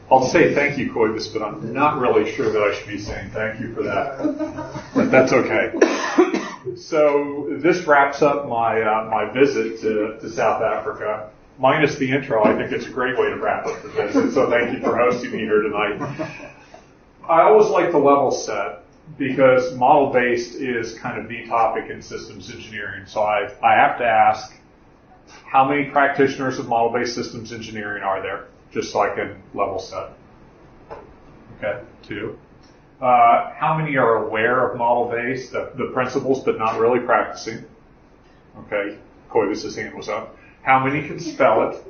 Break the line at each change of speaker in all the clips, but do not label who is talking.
I'll say thank you, Coibus, but I'm not really sure that I should be saying thank you for that. But that's okay. So this wraps up my visit to South Africa. Minus the intro, I think it's a great way to wrap up the visit. So thank you for hosting me here tonight. I always like to level set because model-based is kind of the topic in systems engineering. So I have to ask, how many practitioners of model-based systems engineering are there? Just so I can level set. Okay, 2. How many are aware of model-based, the principles, but not really practicing? Okay, Coibus' hand was up. How many can spell it?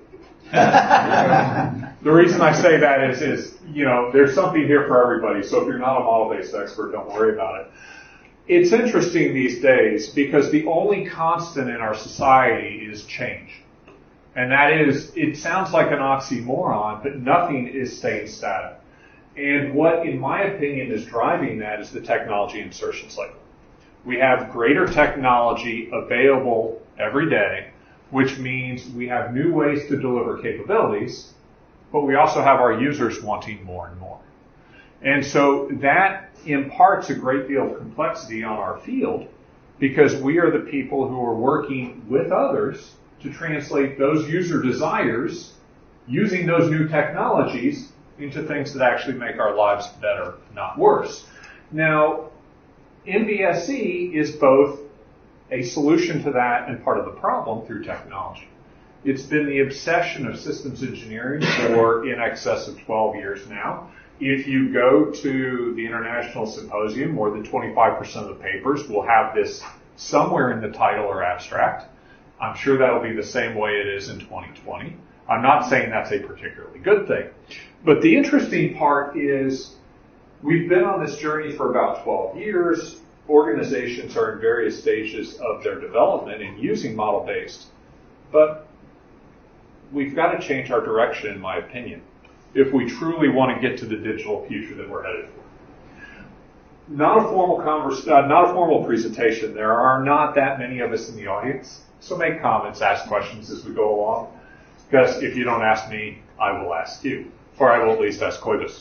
The reason I say that is, there's something here for everybody. So if you're not a model-based expert, don't worry about it. It's interesting these days because the only constant in our society is change. And that is, it sounds like an oxymoron, but nothing is staying static. And what, in my opinion, is driving that is the technology insertion cycle. We have greater technology available every day, which means we have new ways to deliver capabilities, but we also have our users wanting more and more. And so that imparts a great deal of complexity on our field because we are the people who are working with others to translate those user desires using those new technologies into things that actually make our lives better, not worse. Now, MBSE is both a solution to that and part of the problem through technology. It's been the obsession of systems engineering for in excess of 12 years now. If you go to the International Symposium, more than 25% of the papers will have this somewhere in the title or abstract. I'm sure that'll be the same way it is in 2020. I'm not saying that's a particularly good thing. But the interesting part is we've been on this journey for about 12 years. Organizations are in various stages of their development in using model-based. But we've got to change our direction, in my opinion, if we truly want to get to the digital future that we're headed for. Not a formal presentation. There are not that many of us in the audience. So make comments, ask questions as we go along. Because if you don't ask me, I will ask you. Or I will at least ask Coibus.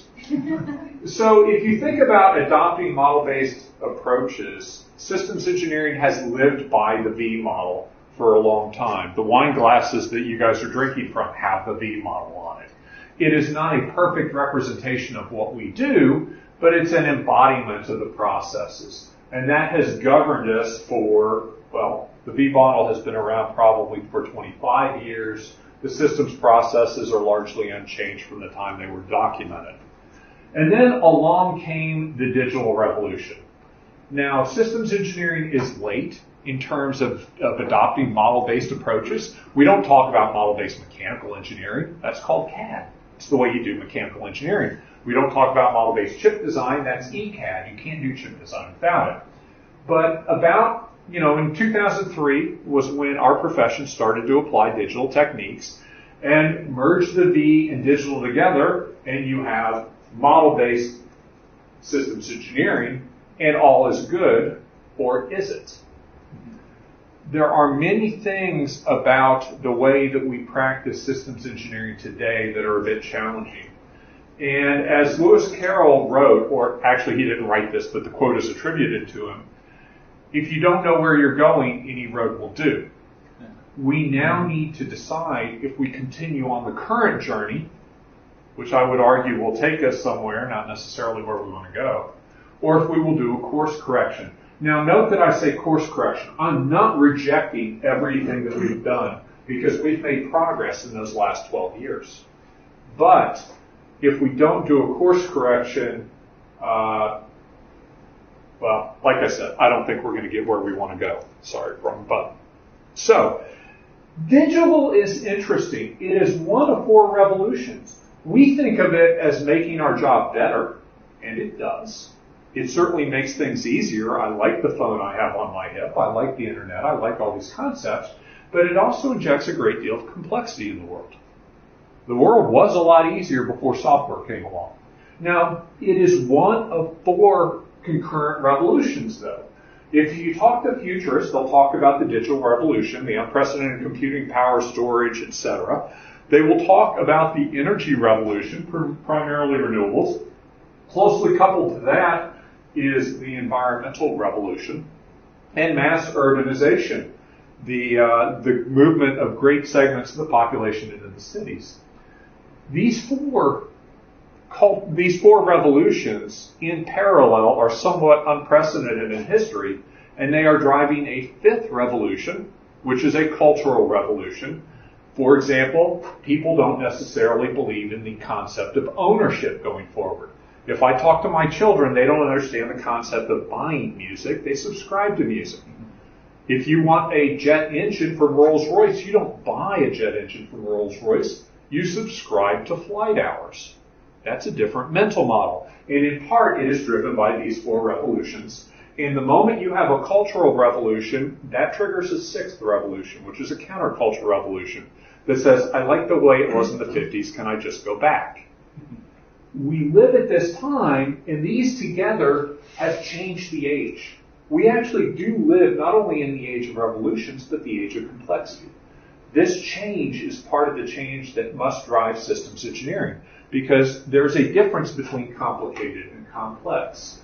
So if you think about adopting model-based approaches, systems engineering has lived by the V model for a long time. The wine glasses that you guys are drinking from have the V model on it. It is not a perfect representation of what we do, but it's an embodiment of the processes. And that has governed us for, the V model has been around probably for 25 years. The systems processes are largely unchanged from the time they were documented. And then along came the digital revolution. Now, systems engineering is late in terms of adopting model-based approaches. We don't talk about model-based mechanical engineering. That's called CAD. It's the way you do mechanical engineering. We don't talk about model-based chip design. That's ECAD. You can't do chip design without it. But about in 2003 was when our profession started to apply digital techniques and merge the V and digital together, and you have model-based systems engineering, and all is good, or is it? There are many things about the way that we practice systems engineering today that are a bit challenging. And as Lewis Carroll wrote, or actually he didn't write this, but the quote is attributed to him, if you don't know where you're going, any road will do. We now need to decide if we continue on the current journey, which I would argue will take us somewhere, not necessarily where we want to go, or if we will do a course correction. Now, note that I say course correction. I'm not rejecting everything that we've done because we've made progress in those last 12 years. But if we don't do a course correction, like I said, I don't think we're going to get where we want to go. Sorry, wrong button. So, digital is interesting. It is one of 4 revolutions. We think of it as making our job better, and it does. It certainly makes things easier. I like the phone I have on my hip. I like the internet. I like all these concepts. But it also injects a great deal of complexity in the world. The world was a lot easier before software came along. Now, it is one of 4 concurrent revolutions, though. If you talk to futurists, they'll talk about the digital revolution, the unprecedented computing power, storage, etc. They will talk about the energy revolution, primarily renewables. Closely coupled to that is the environmental revolution and mass urbanization, the movement of great segments of the population into the cities. These four revolutions in parallel are somewhat unprecedented in history, and they are driving a fifth revolution, which is a cultural revolution. For example, people don't necessarily believe in the concept of ownership going forward. If I talk to my children, they don't understand the concept of buying music. They subscribe to music. If you want a jet engine from Rolls-Royce, you don't buy a jet engine from Rolls-Royce. You subscribe to flight hours. That's a different mental model. And in part, it is driven by these four revolutions. And the moment you have a cultural revolution, that triggers a sixth revolution, which is a counterculture revolution that says, I like the way it was in the 50s, can I just go back? We live at this time, and these together have changed the age. We actually do live not only in the age of revolutions, but the age of complexity. This change is part of the change that must drive systems engineering, because there's a difference between complicated and complex.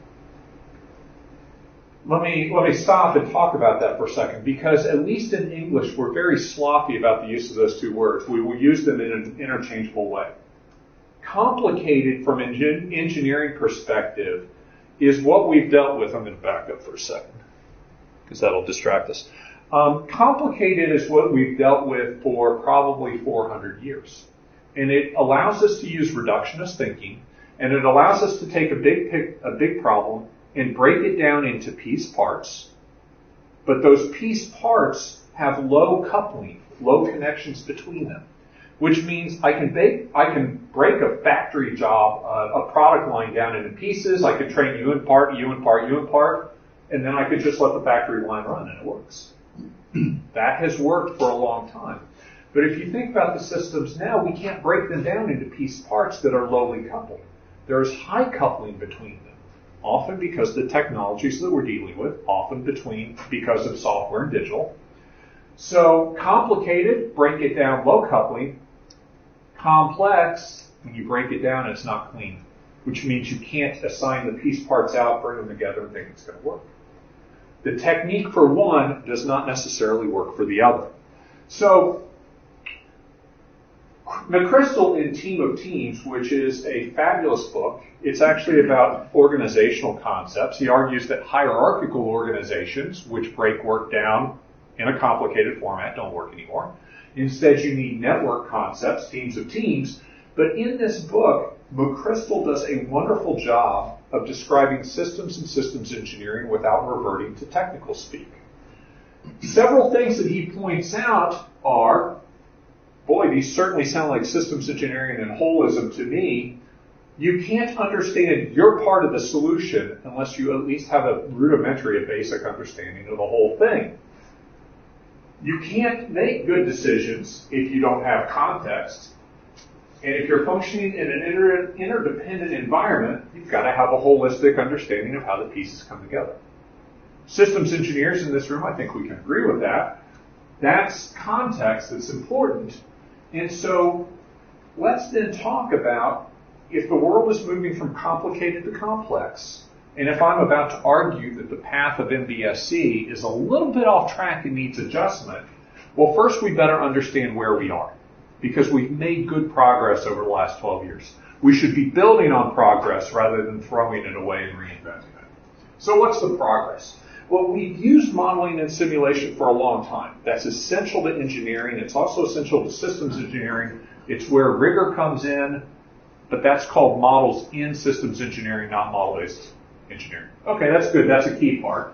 Let me stop and talk about that for a second, because at least in English, we're very sloppy about the use of those two words. We will use them in an interchangeable way. Complicated from an engineering perspective is what we've dealt with. I'm going to back up for a second because that'll distract us. Complicated is what we've dealt with for probably 400 years. And it allows us to use reductionist thinking, and it allows us to take a big problem and break it down into piece parts. But those piece parts have low coupling, low connections between them. Which means I can break a factory job, a product line down into pieces. I could train you in part, you in part, you in part, and then I could just let the factory line run and it works. That has worked for a long time. But if you think about the systems now, we can't break them down into piece parts that are lowly coupled. There's high coupling between them, often because of the technologies that we're dealing with, often because of software and digital. So complicated, break it down, low coupling. Complex, when you break it down, it's not clean, which means you can't assign the piece parts out, bring them together, and think it's going to work. The technique for one does not necessarily work for the other. So McChrystal in Team of Teams, which is a fabulous book, it's actually about organizational concepts. He argues that hierarchical organizations, which break work down in a complicated format, don't work anymore. Instead, you need network concepts, teams of teams. But in this book, McChrystal does a wonderful job of describing systems and systems engineering without reverting to technical speak. Several things that he points out are, boy, these certainly sound like systems engineering and holism to me. You can't understand your part of the solution unless you at least have a rudimentary, a basic understanding of the whole thing. You can't make good decisions if you don't have context. And if you're functioning in an interdependent environment, you've got to have a holistic understanding of how the pieces come together. Systems engineers in this room, I think we can agree with that. That's context that's important. And so let's then talk about if the world is moving from complicated to complex, and if I'm about to argue that the path of MBSE is a little bit off track and needs adjustment, well, first we better understand where we are, because we've made good progress over the last 12 years. We should be building on progress rather than throwing it away and reinventing it. So what's the progress? Well, we've used modeling and simulation for a long time. That's essential to engineering. It's also essential to systems engineering. It's where rigor comes in, but that's called models in systems engineering, not model-based engineering. Okay, that's good. That's a key part.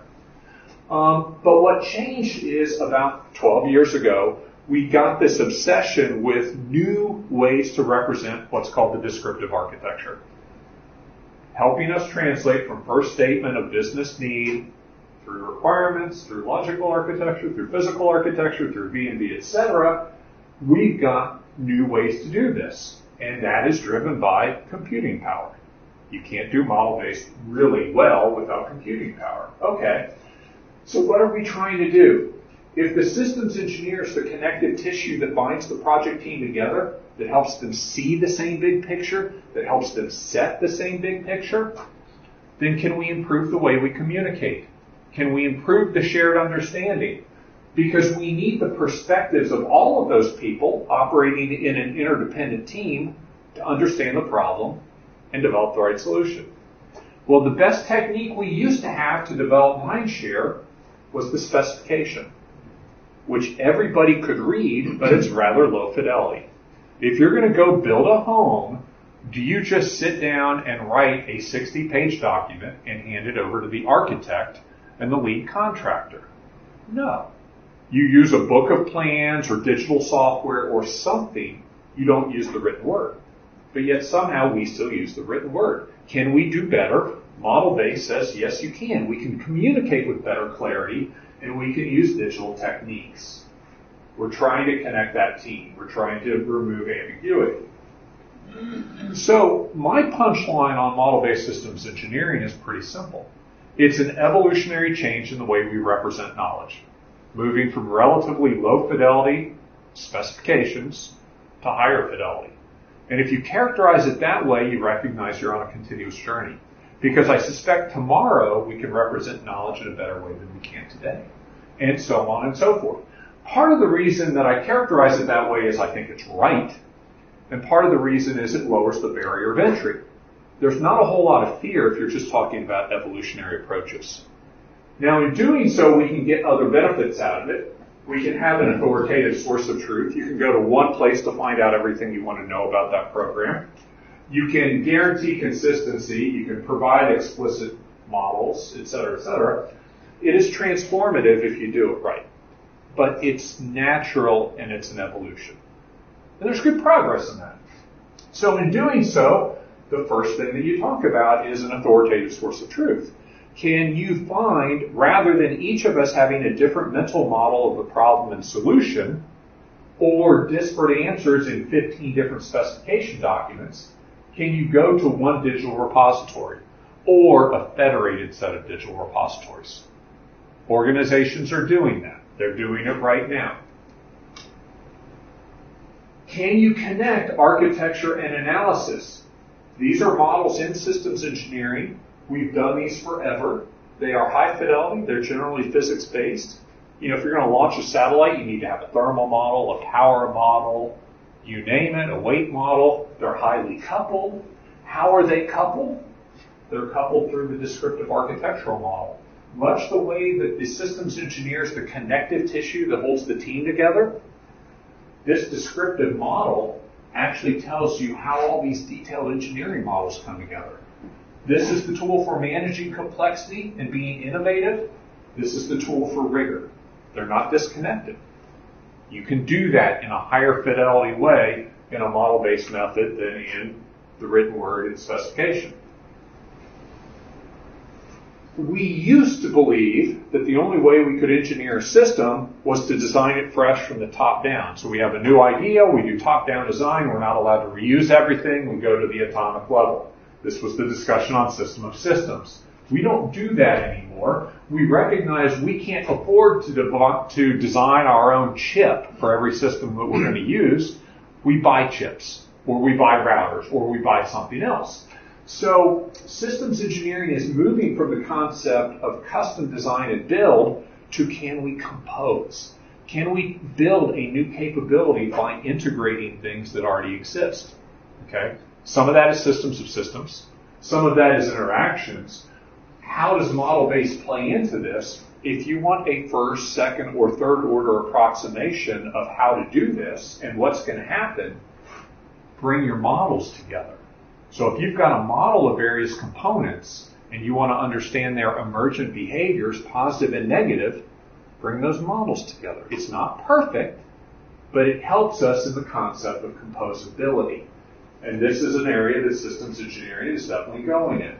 But what changed is about 12 years ago, we got this obsession with new ways to represent what's called the descriptive architecture, helping us translate from first statement of business need through requirements, through logical architecture, through physical architecture, through V&V, etc. We've got new ways to do this, and that is driven by computing power. You can't do model-based really well without computing power. Okay, so what are we trying to do? If the systems engineer is the connective tissue that binds the project team together, that helps them see the same big picture, that helps them set the same big picture, then can we improve the way we communicate? Can we improve the shared understanding? Because we need the perspectives of all of those people operating in an interdependent team to understand the problem and develop the right solution. Well, the best technique we used to have to develop Mindshare was the specification, which everybody could read, but it's rather low fidelity. If you're going to go build a home, do you just sit down and write a 60-page document and hand it over to the architect and the lead contractor? No. You use a book of plans or digital software or something. You don't use the written word. But yet somehow we still use the written word. Can we do better? Model-based says, yes, you can. We can communicate with better clarity, and we can use digital techniques. We're trying to connect that team. We're trying to remove ambiguity. So my punchline on model-based systems engineering is pretty simple. It's an evolutionary change in the way we represent knowledge, moving from relatively low fidelity specifications to higher fidelity. And if you characterize it that way, you recognize you're on a continuous journey. Because I suspect tomorrow we can represent knowledge in a better way than we can today. And so on and so forth. Part of the reason that I characterize it that way is I think it's right. And part of the reason is it lowers the barrier of entry. There's not a whole lot of fear if you're just talking about evolutionary approaches. Now, in doing so, we can get other benefits out of it. We can have an authoritative source of truth. You can go to one place to find out everything you want to know about that program. You can guarantee consistency. You can provide explicit models, et cetera, et cetera. It is transformative if you do it right. But it's natural and it's an evolution. And there's good progress in that. So in doing so, the first thing that you talk about is an authoritative source of truth. Can you find, rather than each of us having a different mental model of the problem and solution, or disparate answers in 15 different specification documents, can you go to one digital repository or a federated set of digital repositories? Organizations are doing that. They're doing it right now. Can you connect architecture and analysis? These are models in systems engineering. We've done these forever. They are high fidelity. They're generally physics-based. You know, if you're going to launch a satellite, you need to have a thermal model, a power model, you name it, a weight model. They're highly coupled. How are they coupled? They're coupled through the descriptive architectural model. Much the way that the systems engineer is the connective tissue that holds the team together, this descriptive model actually tells you how all these detailed engineering models come together. This is the tool for managing complexity and being innovative. This is the tool for rigor. They're not disconnected. You can do that in a higher fidelity way in a model-based method than in the written word and specification. We used to believe that the only way we could engineer a system was to design it fresh from the top down. So we have a new idea, we do top-down design, we're not allowed to reuse everything, we go to the atomic level. This was the discussion on system of systems. We don't do that anymore. We recognize we can't afford to design our own chip for every system that we're going to use. We buy chips, or we buy routers, or we buy something else. So systems engineering is moving from the concept of custom design and build to can we compose? Can we build a new capability by integrating things that already exist? Okay? Some of that is systems of systems. Some of that is interactions. How does model-based play into this? If you want a first, second, or third order approximation of how to do this and what's going to happen, bring your models together. So if you've got a model of various components and you want to understand their emergent behaviors, positive and negative, bring those models together. It's not perfect, but it helps us in the concept of composability. And this is an area that systems engineering is definitely going in.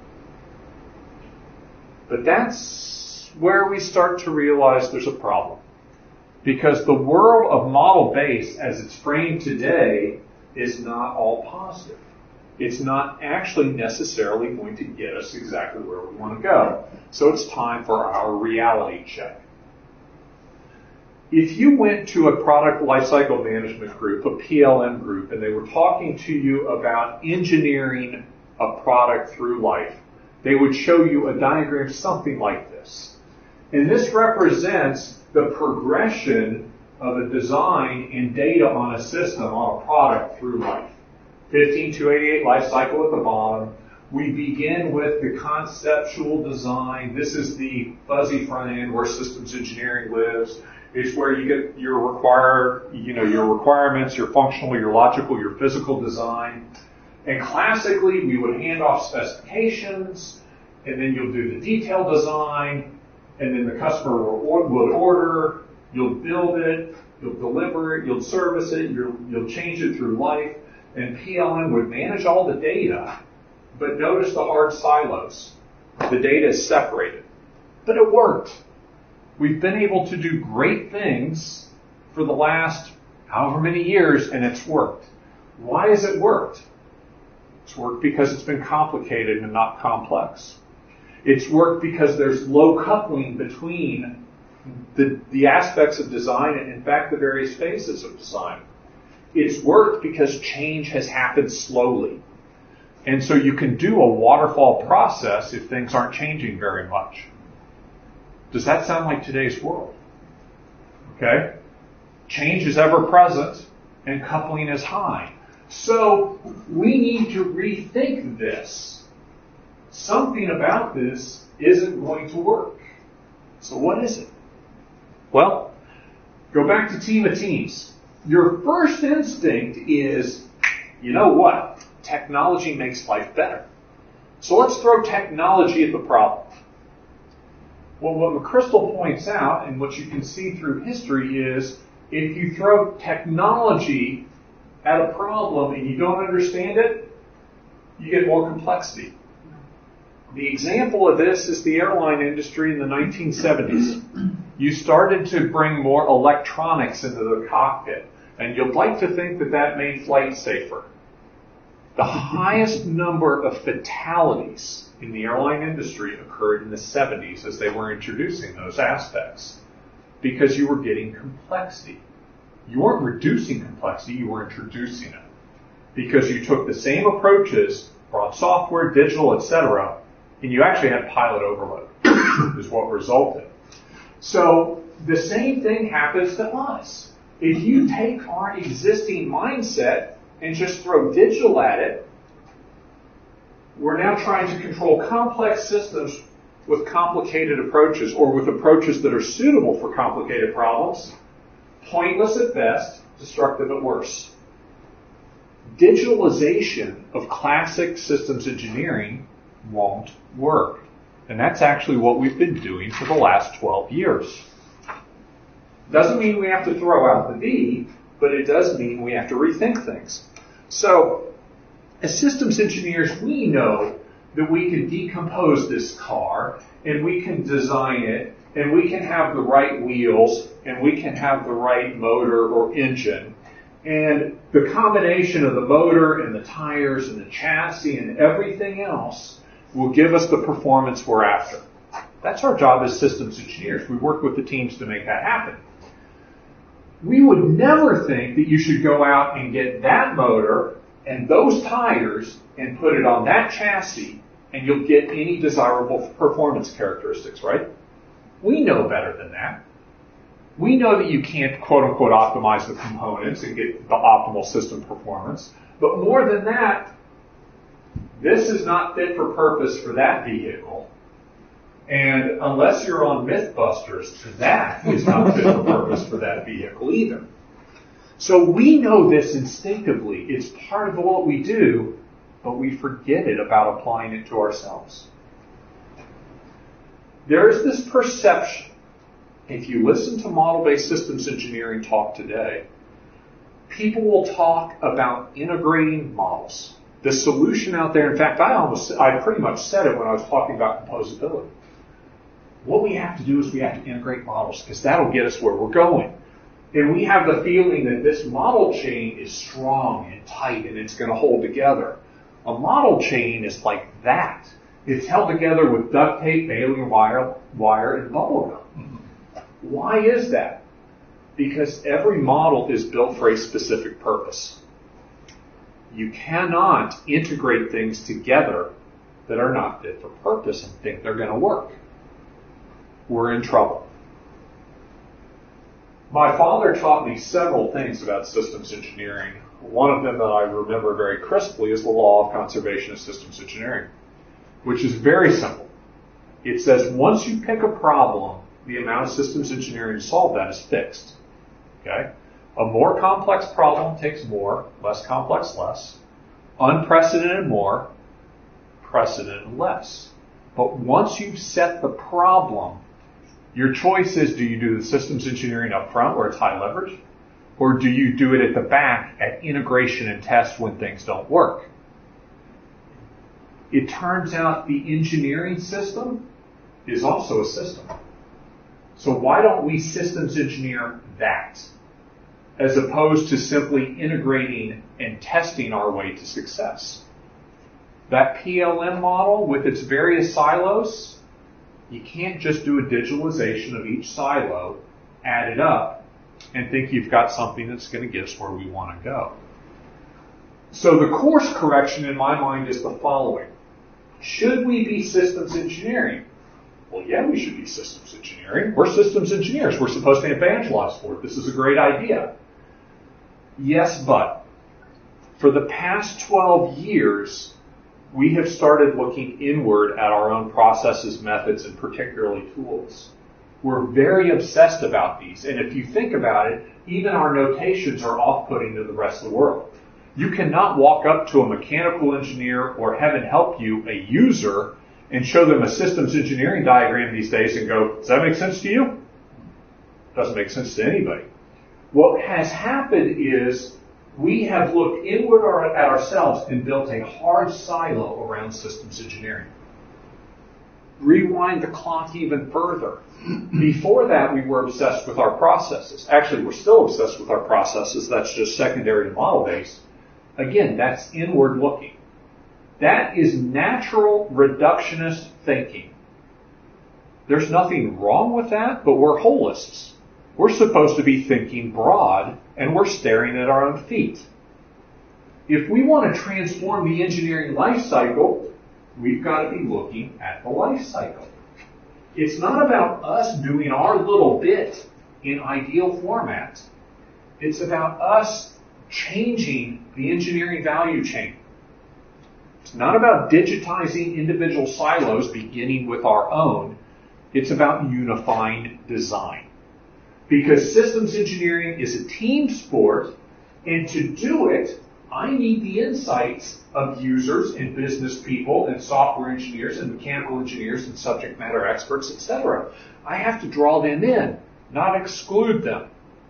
But that's where we start to realize there's a problem. Because the world of model-based, as it's framed today, is not all positive. It's not actually necessarily going to get us exactly where we want to go. So it's time for our reality check. If you went to a product lifecycle management group, a PLM group, and they were talking to you about engineering a product through life, they would show you a diagram something like this. And this represents the progression of a design and data on a system, on a product through life. 15288 life cycle at the bottom. We begin with the conceptual design. This is the fuzzy front end where systems engineering lives. It's where you get your requirements, your functional, your logical, your physical design. And classically, we would hand off specifications, and then you'll do the detailed design, and then the customer will order, you'll build it, you'll deliver it, you'll service it, you'll change it through life, and PLM would manage all the data, but notice the hard silos. The data is separated. But it worked. We've been able to do great things for the last however many years, and it's worked. Why has it worked? It's worked because it's been complicated and not complex. It's worked because there's low coupling between the aspects of design and, in fact, the various phases of design. It's worked because change has happened slowly. And so you can do a waterfall process if things aren't changing very much. Does that sound like today's world? Okay? Change is ever present and coupling is high. So we need to rethink this. Something about this isn't going to work. So what is it? Well, go back to Team of Teams. Your first instinct is, you know what? Technology makes life better. So let's throw technology at the problem. Well, what McChrystal points out, and what you can see through history, is if you throw technology at a problem and you don't understand it, you get more complexity. The example of this is the airline industry in the 1970s. You started to bring more electronics into the cockpit, and you'd like to think that that made flight safer. The highest number of fatalities in the airline industry occurred in the 70s as they were introducing those aspects, because you were getting complexity. You weren't reducing complexity, you were introducing it. Because you took the same approaches, brought software, digital, etc., and you actually had pilot overload, is what resulted. So the same thing happens to us. If you take our existing mindset and just throw digital at it, we're now trying to control complex systems with complicated approaches, or with approaches that are suitable for complicated problems. Pointless at best, destructive at worst. Digitalization of classic systems engineering won't work. And that's actually what we've been doing for the last 12 years. Doesn't mean we have to throw out the D, but it does mean we have to rethink things. So, as systems engineers, we know that we can decompose this car, and we can design it, and we can have the right wheels, and we can have the right motor or engine. And the combination of the motor and the tires and the chassis and everything else will give us the performance we're after. That's our job as systems engineers. We work with the teams to make that happen. We would never think that you should go out and get that motor and those tires and put it on that chassis and you'll get any desirable performance characteristics, right? We know better than that. We know that you can't, quote unquote, optimize the components and get the optimal system performance. But more than that, this is not fit for purpose for that vehicle. And unless you're on Mythbusters, that is not fit for purpose for that vehicle either. So we know this instinctively. It's part of what we do, but we forget it about applying it to ourselves. There's this perception. If you listen to model-based systems engineering talk today, people will talk about integrating models. The solution out there, in fact, I pretty much said it when I was talking about composability. What we have to do is we have to integrate models, because that'll get us where we're going. And we have the feeling that this model chain is strong and tight and it's going to hold together. A model chain is like that. It's held together with duct tape, baling wire, and bubble gum. Why is that? Because every model is built for a specific purpose. You cannot integrate things together that are not fit for purpose and think they're going to work. We're in trouble. My father taught me several things about systems engineering. One of them that I remember very crisply is the law of conservation of systems engineering, which is very simple. It says once you pick a problem, the amount of systems engineering to solve that is fixed. Okay? A more complex problem takes more, less complex less. Unprecedented more, precedented less. But once you've set the problem, your choice is, do you do the systems engineering up front where it's high leverage? Or do you do it at the back at integration and test when things don't work? It turns out the engineering system is also a system. So why don't we systems engineer that, as opposed to simply integrating and testing our way to success? That PLM model with its various silos, you can't just do a digitalization of each silo, add it up, and think you've got something that's going to get us where we want to go. So the course correction in my mind is the following. Should we be systems engineering? Well, yeah, we should be systems engineering. We're systems engineers. We're supposed to evangelize for it. This is a great idea. Yes, but for the past 12 years, we have started looking inward at our own processes, methods, and particularly tools. We're very obsessed about these. And if you think about it, even our notations are off-putting to the rest of the world. You cannot walk up to a mechanical engineer or, heaven help you, a user, and show them a systems engineering diagram these days and go, does that make sense to you? Doesn't make sense to anybody. What has happened is we have looked inward at ourselves and built a hard silo around systems engineering. Rewind the clock even further. Before that, we were obsessed with our processes. Actually, we're still obsessed with our processes. That's just secondary to model-based. Again, that's inward looking. That is natural reductionist thinking. There's nothing wrong with that, but we're holists. We're supposed to be thinking broad, and we're staring at our own feet. If we want to transform the engineering life cycle, we've got to be looking at the life cycle. It's not about us doing our little bit in ideal format. It's about us changing the engineering value chain. It's not about digitizing individual silos beginning with our own. It's about unifying design. Because systems engineering is a team sport, and to do it, I need the insights of users and business people and software engineers and mechanical engineers and subject matter experts, etc. I have to draw them in, not exclude them.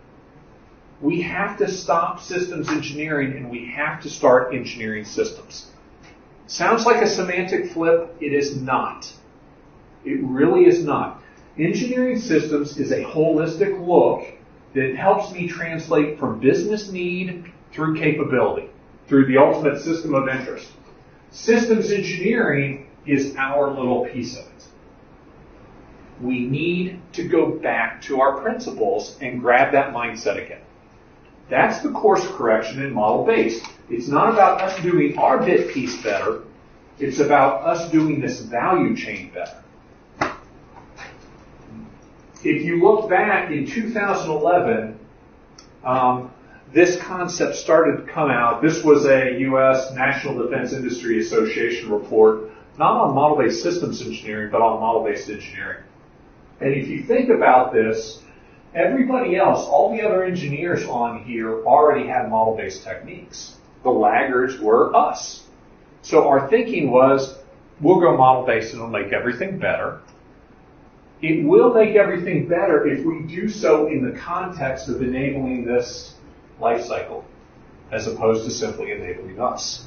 We have to stop systems engineering and we have to start engineering systems. Sounds like a semantic flip. It is not. It really is not. Engineering systems is a holistic look that helps me translate from business need through capability, through the ultimate system of interest. Systems engineering is our little piece of it. We need to go back to our principles and grab that mindset again. That's the course correction in model-based. It's not about us doing our bit piece better. It's about us doing this value chain better. If you look back in 2011, this concept started to come out. This was a U.S. National Defense Industry Association report, not on model-based systems engineering, but on model-based engineering. And if you think about this, everybody else, all the other engineers on here already had model-based techniques. The laggards were us. So our thinking was, we'll go model-based and it'll make everything better. It will make everything better if we do so in the context of enabling this life cycle, as opposed to simply enabling us.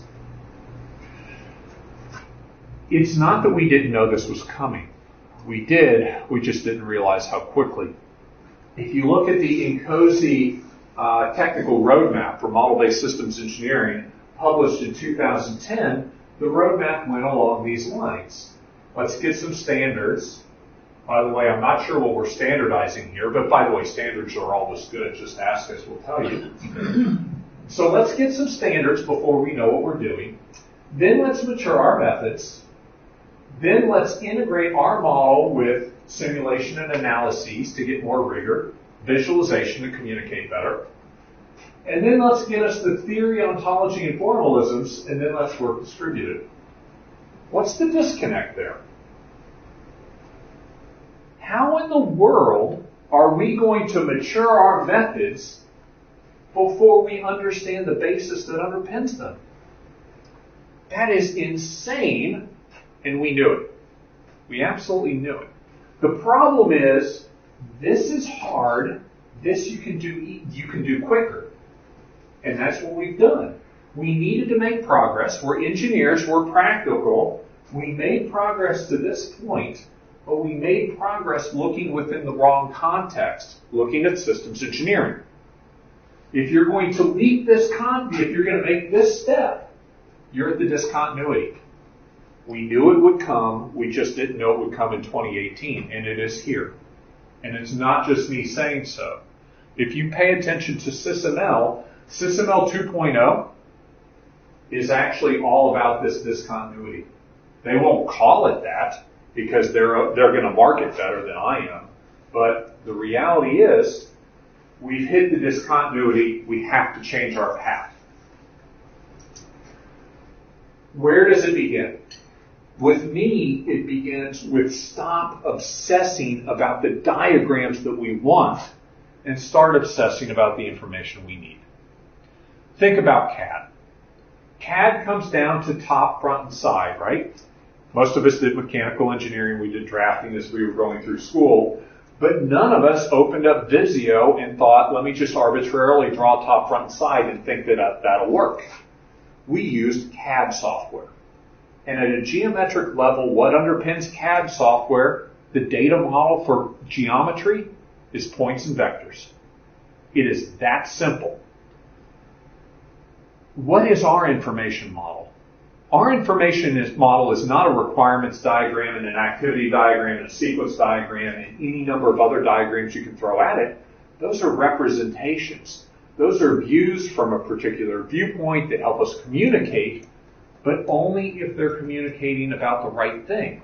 It's not that we didn't know this was coming. We did, we just didn't realize how quickly. If you look at the INCOSE technical roadmap for model-based systems engineering, published in 2010, the roadmap went along these lines. Let's get some standards. By the way, I'm not sure what we're standardizing here, but by the way, standards are always good. Just ask us, we'll tell you. So let's get some standards before we know what we're doing. Then let's mature our methods. Then let's integrate our model with simulation and analyses to get more rigor, visualization to communicate better. And then let's get us the theory, ontology, and formalisms, and then let's work distributed. What's the disconnect there? How in the world are we going to mature our methods before we understand the basis that underpins them? That is insane, and we knew it. We absolutely knew it. The problem is, this is hard. This you can do quicker. And that's what we've done. We needed to make progress. We're engineers. We're practical. We made progress to this point, but we made progress looking within the wrong context, looking at systems engineering. If you're going to leap this if you're going to make this step, you're at the discontinuity. We knew it would come. We just didn't know it would come in 2018, and it is here. And it's not just me saying so. If you pay attention to SysML 2.0 is actually all about this discontinuity. They won't call it that because they're going to market better than I am. But the reality is, we've hit the discontinuity. We have to change our path. Where does it begin? With me, it begins with stop obsessing about the diagrams that we want and start obsessing about the information we need. Think about CAD. CAD comes down to top, front, and side, right? Most of us did mechanical engineering. We did drafting as we were going through school. But none of us opened up Visio and thought, let me just arbitrarily draw top, front, and side and think that that'll work. We used CAD software. And at a geometric level, what underpins CAD software, the data model for geometry, is points and vectors. It is that simple. What is our information model? Our information model is not a requirements diagram and an activity diagram and a sequence diagram and any number of other diagrams you can throw at it. Those are representations. Those are views from a particular viewpoint that help us communicate, but only if they're communicating about the right thing.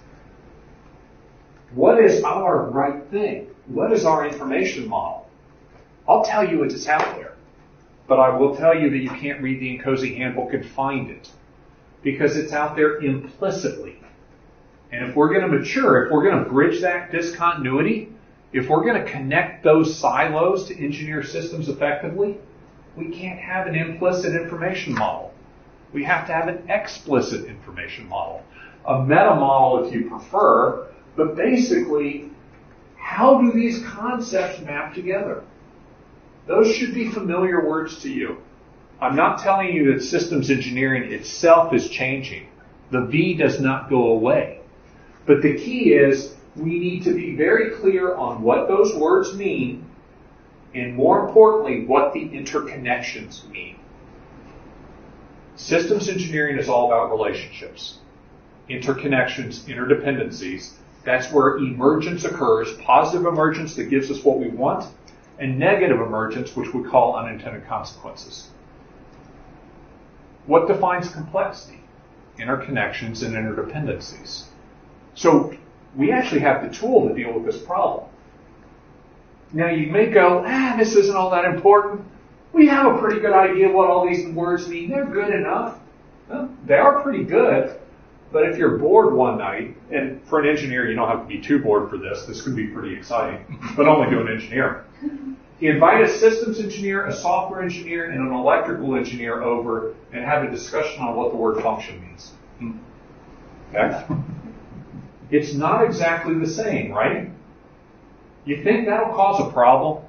What is our right thing? What is our information model? I'll tell you it's out there, but I will tell you that you can't read the NCOSE handbook and find it because it's out there implicitly. And if we're going to mature, if we're going to bridge that discontinuity, if we're going to connect those silos to engineer systems effectively, we can't have an implicit information model. We have to have an explicit information model, a meta model if you prefer, but basically, how do these concepts map together? Those should be familiar words to you. I'm not telling you that systems engineering itself is changing. The V does not go away. But the key is we need to be very clear on what those words mean, and more importantly, what the interconnections mean. Systems engineering is all about relationships, interconnections, interdependencies. That's where emergence occurs, positive emergence that gives us what we want, and negative emergence, which we call unintended consequences. What defines complexity? Interconnections and interdependencies. So we actually have the tool to deal with this problem. Now you may go, this isn't all that important. We have a pretty good idea what all these words mean. They're good enough. Well, they are pretty good. But if you're bored one night, and for an engineer, you don't have to be too bored for this. This can be pretty exciting, but only to an engineer. You invite a systems engineer, a software engineer, and an electrical engineer over and have a discussion on what the word function means. Okay? It's not exactly the same, right? You think that'll cause a problem?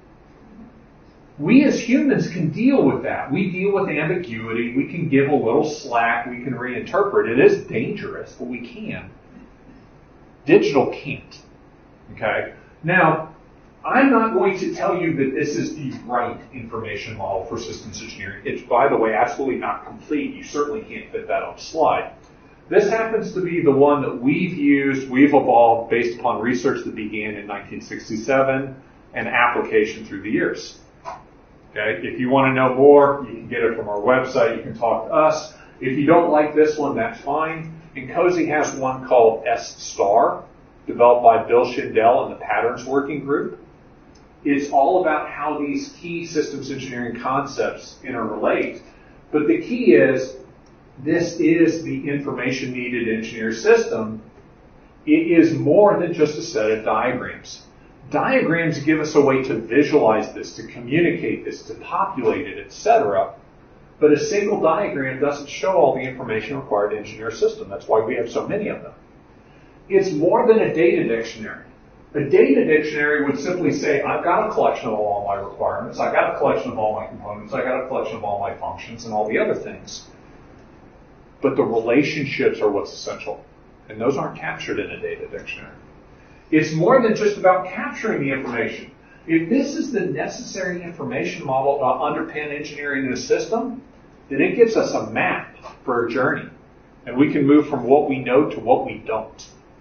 We as humans can deal with that. We deal with ambiguity. We can give a little slack. We can reinterpret. It is dangerous, but we can. Digital can't. Okay? Now, I'm not going to tell you that this is the right information model for systems engineering. It's, by the way, absolutely not complete. You certainly can't fit that on a slide. This happens to be the one that we've evolved based upon research that began in 1967 and application through the years. Okay, if you want to know more, you can get it from our website, you can talk to us. If you don't like this one, that's fine. And Cozy has one called S-Star, developed by Bill Schindel and the Patterns Working Group. It's all about how these key systems engineering concepts interrelate. But the key is, this is the information needed engineer system. It is more than just a set of diagrams. Diagrams give us a way to visualize this, to communicate this, to populate it, etc. But a single diagram doesn't show all the information required to engineer a system. That's why we have so many of them. It's more than a data dictionary. A data dictionary would simply say, I've got a collection of all my requirements, I've got a collection of all my components, I've got a collection of all my functions and all the other things. But the relationships are what's essential. And those aren't captured in a data dictionary. It's more than just about capturing the information. If this is the necessary information model to underpin engineering in a system, then it gives us a map for a journey. And we can move from what we know to what we don't.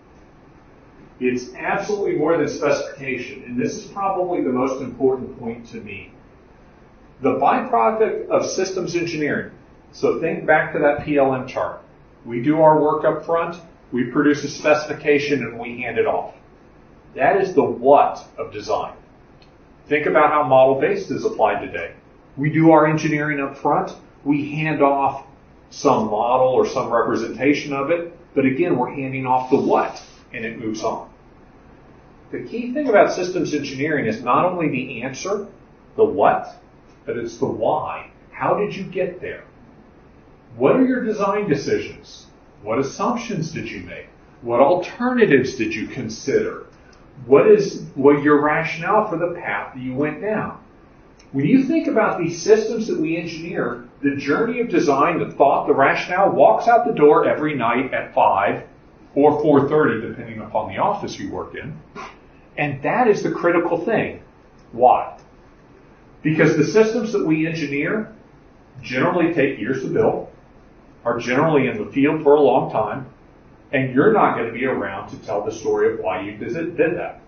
It's absolutely more than specification, and this is probably the most important point to me. The byproduct of systems engineering, so think back to that PLM chart. We do our work up front, we produce a specification, and we hand it off. That is the what of design. Think about how model-based is applied today. We do our engineering up front, we hand off some model or some representation of it, but again, we're handing off the what, and it moves on. The key thing about systems engineering is not only the answer, the what, but it's the why. How did you get there? What are your design decisions? What assumptions did you make? What alternatives did you consider? What your rationale for the path that you went down? When you think about these systems that we engineer, the journey of design, the thought, the rationale walks out the door every night at 5 or 4:30, depending upon the office you work in. And that is the critical thing. Why? Because the systems that we engineer generally take years to build, are generally in the field for a long time, and you're not going to be around to tell the story of why you did that.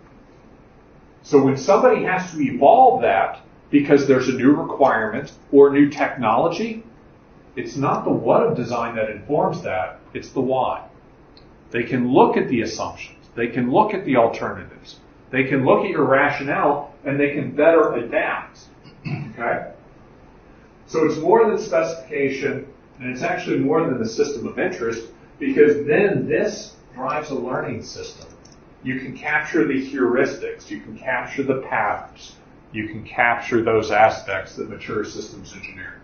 So when somebody has to evolve that because there's a new requirement or new technology, it's not the what of design that informs that, it's the why. They can look at the assumptions, they can look at the alternatives, they can look at your rationale, and they can better adapt. Okay? So it's more than specification, and it's actually more than the system of interest, because then this drives a learning system. You can capture the heuristics, you can capture the patterns, you can capture those aspects that mature systems engineering.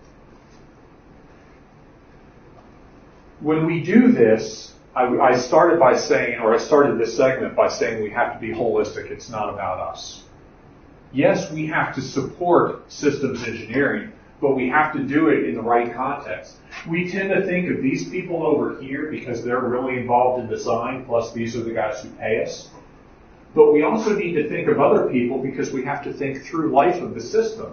When we do this, I started this segment by saying we have to be holistic. It's not about us. Yes, we have to support systems engineering, but we have to do it in the right context. We tend to think of these people over here because they're really involved in design, plus these are the guys who pay us. But we also need to think of other people because we have to think through life of the system.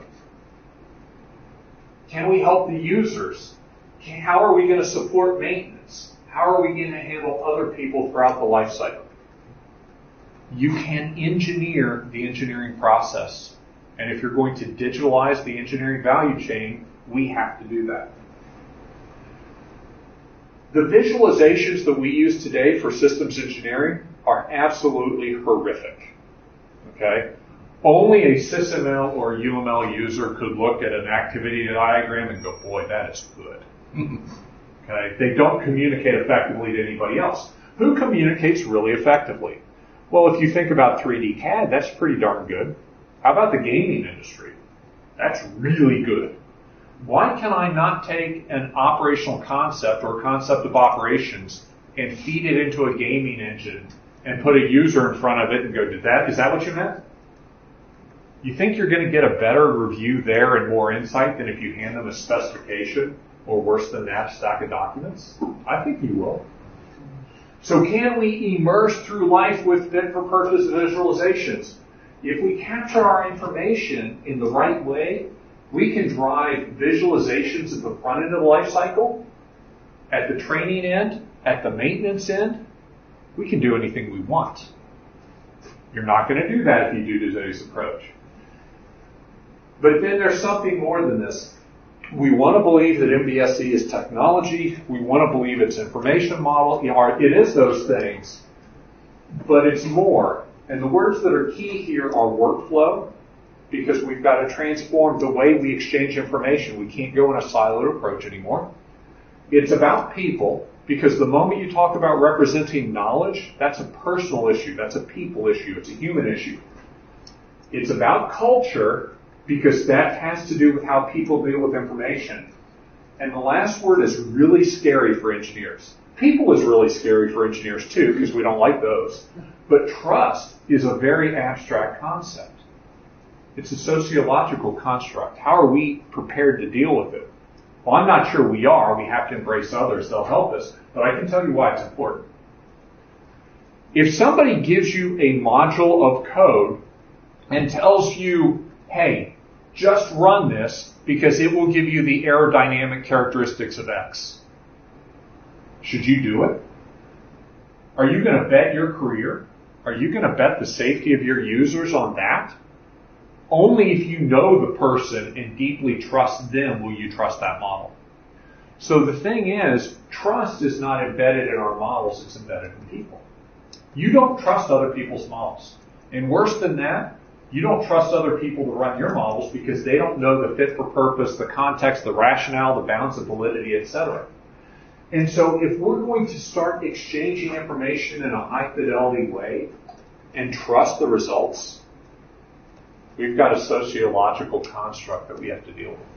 Can we help the users? How are we going to support maintenance? How are we going to handle other people throughout the life cycle? You can engineer the engineering process. And if you're going to digitalize the engineering value chain, we have to do that. The visualizations that we use today for systems engineering are absolutely horrific. Okay? Only a SysML or UML user could look at an activity diagram and go, boy, that is good. Okay? They don't communicate effectively to anybody else. Who communicates really effectively? Well, if you think about 3D CAD, that's pretty darn good. How about the gaming industry? That's really good. Why can I not take an operational concept or concept of operations and feed it into a gaming engine and put a user in front of it and go, is that what you meant? You think you're going to get a better review there and more insight than if you hand them a specification or worse than that, a stack of documents? I think you will. So can we immerse through life with fit-for-purpose visualizations? If we capture our information in the right way, we can drive visualizations at the front end of the life cycle, at the training end, At the maintenance end, we can do anything we want. You're not going to do that if you do today's approach. But then there's something more than this. We want to believe that MBSE is technology. We want to believe it's information model. It is those things, but it's more. And the words that are key here are workflow, because we've got to transform the way we exchange information. We can't go in a siloed approach anymore. It's about people, because the moment you talk about representing knowledge, that's a personal issue. That's a people issue. It's a human issue. It's about culture, because that has to do with how people deal with information. And the last word is really scary for engineers. People is really scary for engineers too, because we don't like those. But trust is a very abstract concept. It's a sociological construct. How are we prepared to deal with it? Well, I'm not sure we are. We have to embrace others. They'll help us. But I can tell you why it's important. If somebody gives you a module of code and tells you, hey, just run this because it will give you the aerodynamic characteristics of X, should you do it? Are you going to bet your career? Are you going to bet the safety of your users on that? Only if you know the person and deeply trust them will you trust that model. So the thing is, trust is not embedded in our models, it's embedded in people. You don't trust other people's models. And worse than that, you don't trust other people to run your models because they don't know the fit for purpose, the context, the rationale, the bounds of validity, etc. And so if we're going to start exchanging information in a high fidelity way and trust the results, we've got a sociological construct that we have to deal with.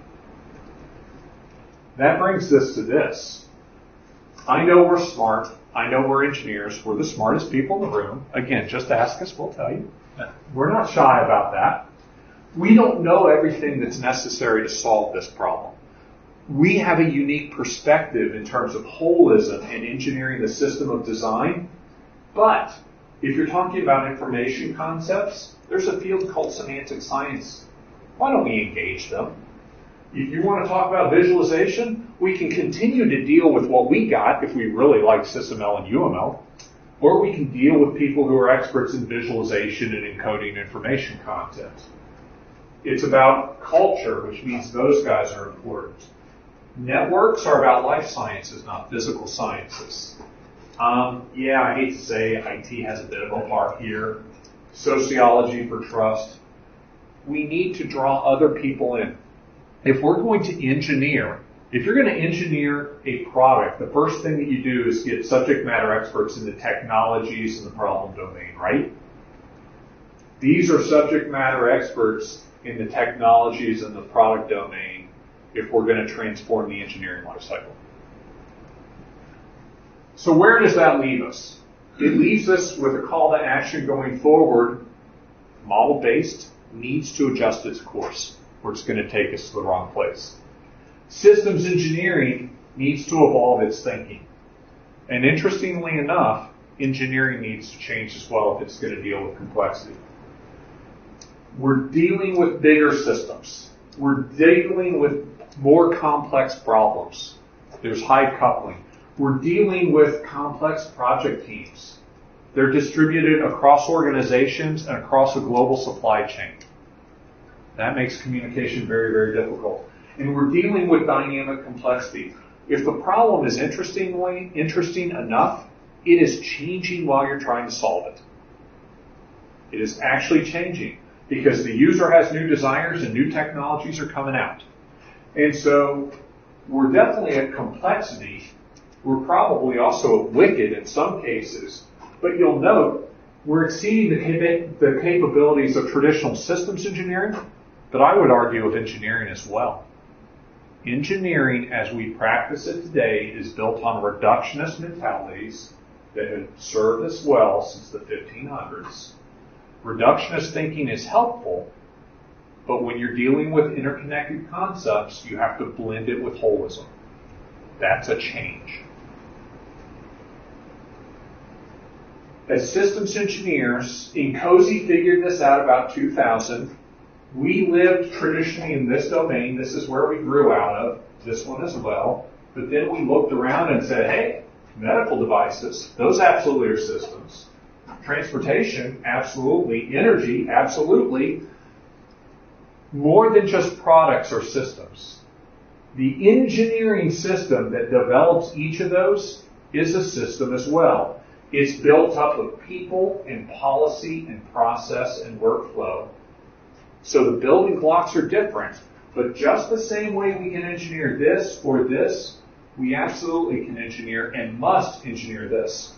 That brings us to this. I know we're smart. I know we're engineers. We're the smartest people in the room. Again, just ask us, we'll tell you. We're not shy about that. We don't know everything that's necessary to solve this problem. We have a unique perspective in terms of holism and engineering the system of design. But if you're talking about information concepts, there's a field called semantic science. Why don't we engage them? If you want to talk about visualization, we can continue to deal with what we got if we really like SysML and UML, or we can deal with people who are experts in visualization and encoding information content. It's about culture, which means those guys are important. Networks are about life sciences, not physical sciences. I hate to say IT has a bit of a part here. Sociology for trust. We need to draw other people in. If we're going to engineer, if you're going to engineer a product, the first thing that you do is get subject matter experts in the technologies and the problem domain, right? These are subject matter experts in the technologies and the product domain if we're going to transform the engineering lifecycle. So where does that leave us? It leaves us with a call to action going forward. Model-based needs to adjust its course, or it's going to take us to the wrong place. Systems engineering needs to evolve its thinking. And interestingly enough, engineering needs to change as well if it's going to deal with complexity. We're dealing with bigger systems. We're dealing with more complex problems. There's high coupling. We're dealing with complex project teams. They're distributed across organizations and across a global supply chain. That makes communication very, very difficult. And we're dealing with dynamic complexity. If the problem is interesting enough, it is changing while you're trying to solve it. It is actually changing because the user has new desires and new technologies are coming out. And so we're definitely at complexity. We're probably also wicked in some cases. But you'll note we're exceeding the capabilities of traditional systems engineering, but I would argue of engineering as well. Engineering, as we practice it today, is built on reductionist mentalities that have served us well since the 1500s. Reductionist thinking is helpful, but when you're dealing with interconnected concepts, you have to blend it with holism. That's a change. As systems engineers, Incosi figured this out about 2000. We lived traditionally in this domain. This is where we grew out of, this one as well. But then we looked around and said, hey, Medical devices, those absolutely are systems. Transportation, absolutely. Energy, absolutely. More than just products or systems. The engineering system that develops each of those is a system as well. It's built up of people and policy and process and workflow. So the building blocks are different, but just the same way we can engineer this or this, we absolutely can engineer and must engineer this.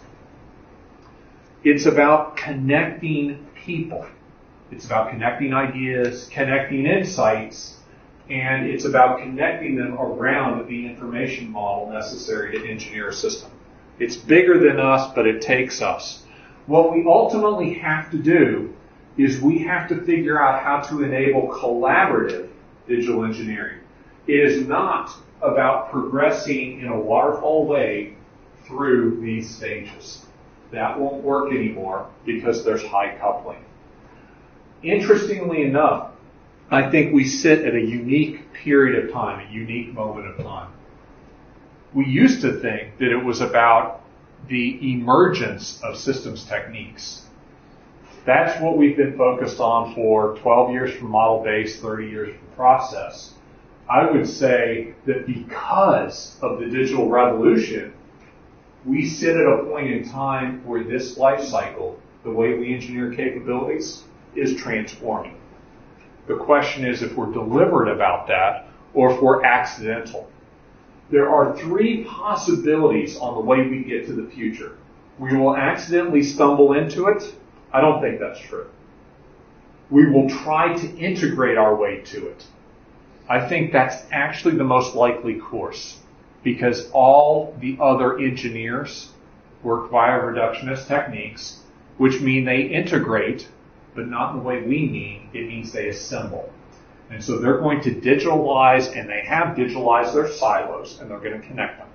It's about connecting people. It's about connecting ideas, connecting insights, and it's about connecting them around the information model necessary to engineer a system. It's bigger than us, but it takes us. What we ultimately have to do is we have to figure out how to enable collaborative digital engineering. It is not about progressing in a waterfall way through these stages. That won't work anymore because there's high coupling. Interestingly enough, I think we sit at a unique period of time, a unique moment of time. We used to think that it was about the emergence of systems techniques. That's what we've been focused on for 12 years from model-based, 30 years from process. I would say that because of the digital revolution, we sit at a point in time where this life cycle, the way we engineer capabilities, is transforming. The question is if we're deliberate about that or if we're accidental. There are three possibilities on the way we get to the future. We will accidentally stumble into it. I don't think that's true. We will try to integrate our way to it. I think that's actually the most likely course because all the other engineers work via reductionist techniques, which mean they integrate, but not in the way we mean. It means they assemble. And so they're going to digitalize, and they have digitalized their silos, and they're going to connect them.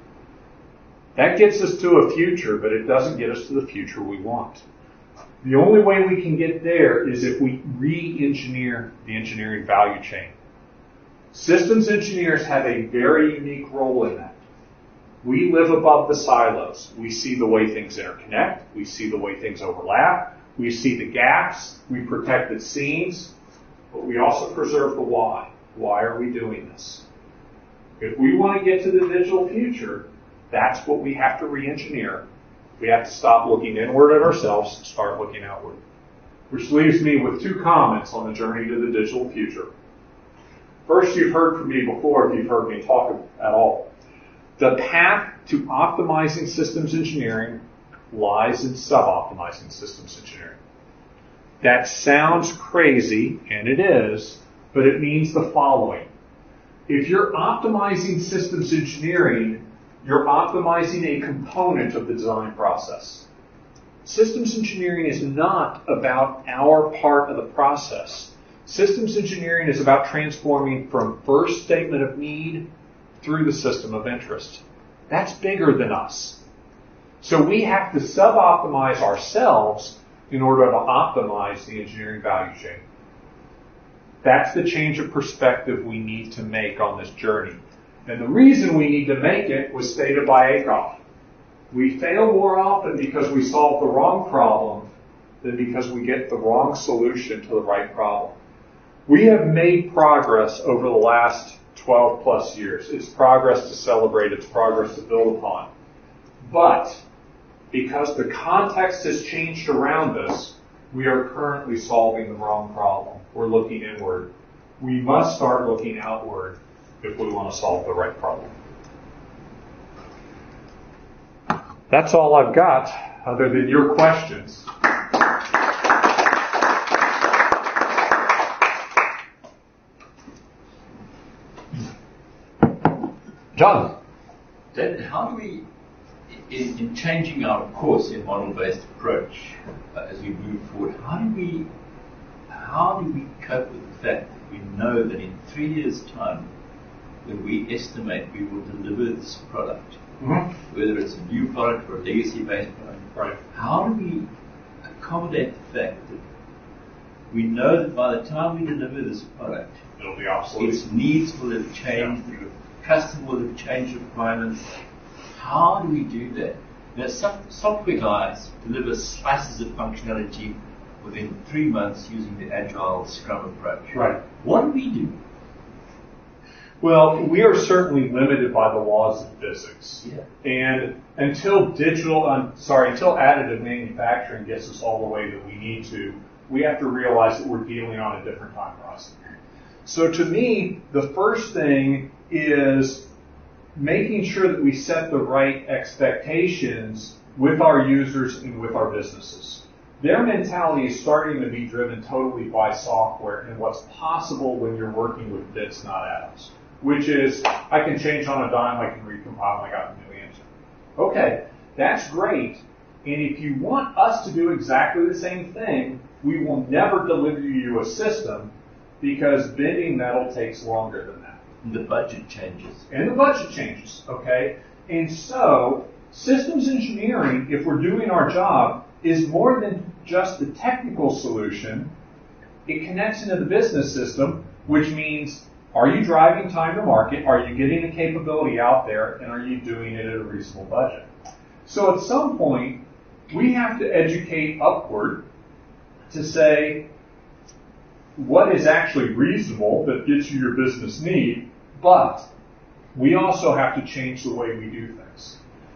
That gets us to a future, but it doesn't get us to the future we want. The only way we can get there is if we re-engineer the engineering value chain. Systems engineers have a very unique role in that. We live above the silos. We see the way things interconnect. We see the way things overlap. We see the gaps. We protect the seams. But we also preserve the why. Why are we doing this? If we want to get to the digital future, that's what we have to re-engineer. We have to stop looking inward at ourselves and start looking outward. Which leaves me with two comments on the journey to the digital future. First, you've heard from me before if you've heard me talk at all. The path to optimizing systems engineering lies in sub-optimizing systems engineering. That sounds crazy, and it is, but it means the following. If you're optimizing systems engineering, you're optimizing a component of the design process. Systems engineering is not about our part of the process. Systems engineering is about transforming from first statement of need through the system of interest. That's bigger than us. So we have to sub-optimize ourselves in order to optimize the engineering value chain. That's the change of perspective we need to make on this journey. And the reason we need to make it was stated by Ackoff. We fail more often because we solve the wrong problem than because we get the wrong solution to the right problem. We have made progress over the last 12 plus years. It's progress to celebrate. It's progress to build upon. But because the context has changed around us, we are currently solving the wrong problem. We're looking inward. We must start looking outward if we want to solve the right problem. That's all I've got, other than your questions. John.
How do we, in changing our course in model-based approach as we move forward, how do we cope with the fact that we know that in 3 years' time, when we estimate we will deliver this product, whether it's a new product or a legacy-based product,
right.
How do we accommodate the fact that we know that by the time we deliver this product,
it'll be obsolete.
Its needs will have changed, the customer will have changed requirements. How do we do that? Some software guys deliver slices of functionality within 3 months using the Agile Scrum approach.
Right.
What do we do?
Well, we are certainly limited by the laws of physics.
Yeah.
And until additive manufacturing gets us all the way that we need to, we have to realize that we're dealing on a different time horizon. So to me, the first thing is making sure that we set the right expectations with our users and with our businesses. Their mentality is starting to be driven totally by software and what's possible when you're working with bits, not atoms. Which is, I can change on a dime, I can recompile, and I got a new answer. Okay, that's great. And if you want us to do exactly the same thing, we will never deliver you a system because bending metal takes longer than that.
And the budget changes.
Okay? And so, systems engineering, if we're doing our job, is more than just the technical solution. It connects into the business system, which means, are you driving time to market? Are you getting the capability out there? And are you doing it at a reasonable budget? So at some point, we have to educate upward to say what is actually reasonable that gets you your business need, but we also have to change the way we do things.